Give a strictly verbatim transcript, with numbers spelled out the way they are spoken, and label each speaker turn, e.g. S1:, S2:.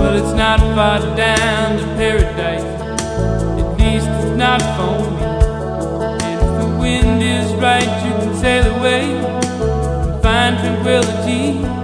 S1: Well, it's not far down to paradise, at least it's not for me. And if the wind is right, you can sail away and find tranquility.